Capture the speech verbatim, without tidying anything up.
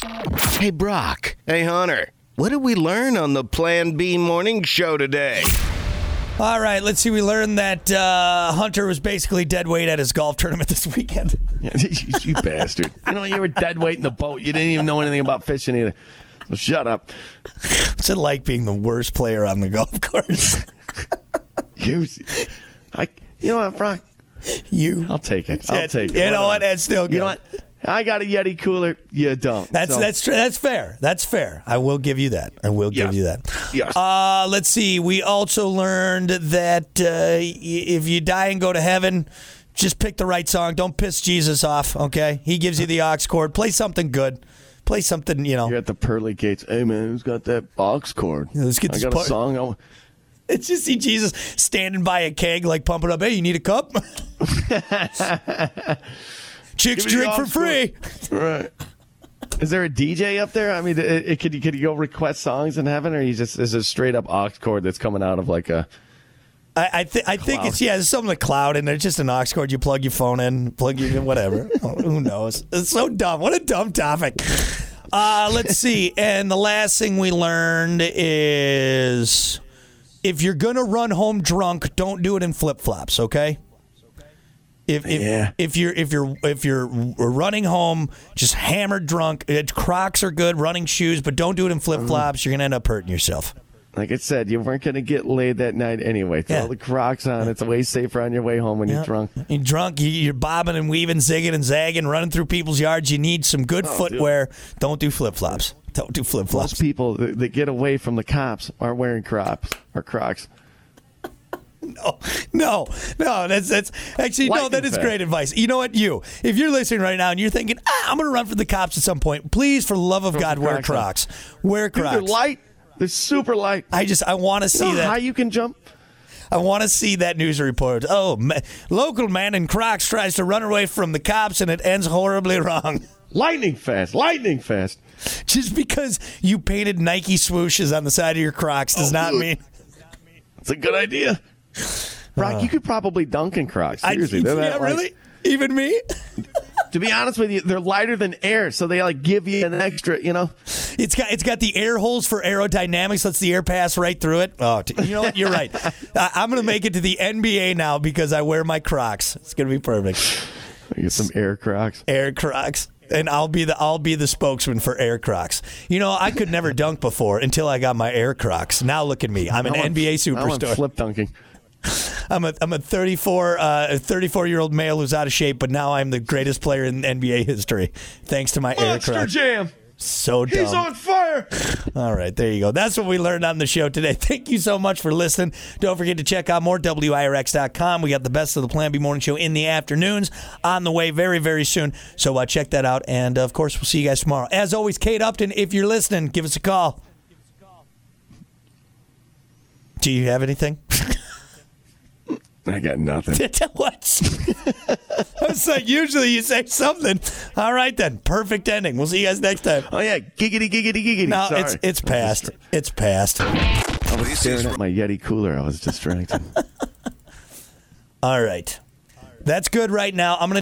Hey, Brock. Hey, Hunter. What did we learn on the Plan B morning show today? All right, let's see. We learned that uh, Hunter was basically dead weight at his golf tournament this weekend. You bastard. You know, you were dead weight in the boat. You didn't even know anything about fishing either. So shut up. What's it like being the worst player on the golf course? you, I, you know what, Brock? You. I'll take it. I'll take it. You know what? That's still good. You know what? I got a Yeti cooler. You don't. That's so. that's that's fair. That's fair. I will give you that. I will give yes. you that. Yes. Uh, let's see. We also learned that uh, if you die and go to heaven, just pick the right song. Don't piss Jesus off. Okay, He gives you the aux cord. Play something good. Play something. You know. You're at the pearly gates. Hey man, who's got that aux cord? Yeah, let's get I this got part. a song. I It's just see Jesus standing by a keg, like pumping up. Hey, you need a cup? Chicks drink for free. Right. Is there a D J up there? I mean, it, it, could you could you go request songs in heaven, or you just is it a straight up aux cord that's coming out of like a? I, I, th- I think it's yeah, there's something like cloud, and there's just an aux cord. You plug your phone in, plug your whatever. Oh, who knows? It's so dumb. What a dumb topic. Uh, let's see. And the last thing we learned is if you're gonna run home drunk, don't do it in flip flops. Okay. If if, yeah. if you're if you're if you're running home just hammered drunk, Crocs are good, running shoes, but don't do it in flip flops. Mm. You're gonna end up hurting yourself. Like I said, you weren't gonna get laid that night anyway. Throw yeah. the Crocs on. It's way safer on your way home when yeah. you're drunk. You're drunk. You're bobbing and weaving, zigging and zagging, running through people's yards. You need some good oh, footwear. Dude. Don't do flip flops. Don't do flip flops. Most people that, that get away from the cops aren't wearing Crocs or Crocs. No, no, no. That's that's actually Lightning no. That is fast. great advice. You know what? You, if you're listening right now and you're thinking, ah, I'm going to run for the cops at some point. Please, for the love of Throw God, wear Crocs. On. Wear Crocs. Dude, they're light. They're super light. I just I want to see you know that. How you can jump? I want to see that news report. Oh, ma- local man in Crocs tries to run away from the cops and it ends horribly wrong. Lightning fast. Lightning fast. Just because you painted Nike swooshes on the side of your Crocs does oh, not dude. mean it's a good idea. Brock, uh, you could probably dunk in Crocs. Seriously, I, they're yeah, that, really? Like, even me? To be honest with you, they're lighter than air, so they like give you an extra. You know, it's got it's got the air holes for aerodynamics. Lets the air pass right through it. Oh, you know what? You're right. I, I'm going to make it to the N B A now because I wear my Crocs. It's going to be perfect. Get some Air Crocs. Air Crocs. And I'll be the I'll be the spokesman for Air Crocs. You know, I could never dunk before until I got my Air Crocs. Now look at me. I'm an I want, N B A superstar. I want flip dunking. I'm a I'm a thirty-four uh, thirty-four year old male who's out of shape, but now I'm the greatest player in N B A history thanks to my Monster Air Crocs. Jam. So dumb. He's on fire. All right, there you go. That's what we learned on the show today. Thank you so much for listening. Don't forget to check out more W I R X dot com. We got the best of the Plan B Morning Show in the afternoons on the way very, very soon. So uh, check that out. And, of course, we'll see you guys tomorrow. As always, Kate Upton, if you're listening, give us a call. Do you have anything? I got nothing. What? I was like, usually you say something. All right, then. Perfect ending. We'll see you guys next time. Oh, yeah. Giggity, giggity, giggity. No, Sorry. it's it's past. It's past. I was staring at my Yeti cooler. I was distracted. All right. That's good right now. I'm going to